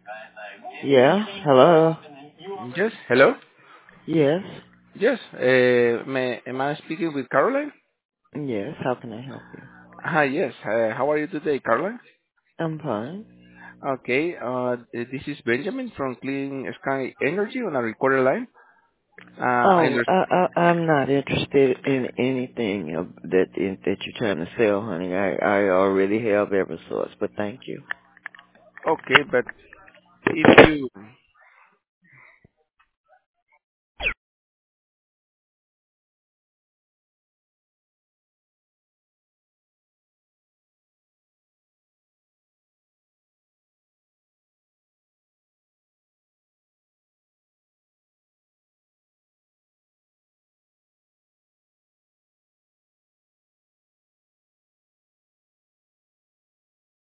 Yeah, hello. Yes, hello? Yes. Yes, am I speaking with Caroline? Yes, how can I help you? Hi, yes. How are you today, Caroline? I'm fine. Okay, this is Benjamin from Clean Sky Energy on a recorded line. I Oh, understand. I'm not interested in anything that you're trying to sell, honey. I already have Eversource, but thank you. Okay, but if you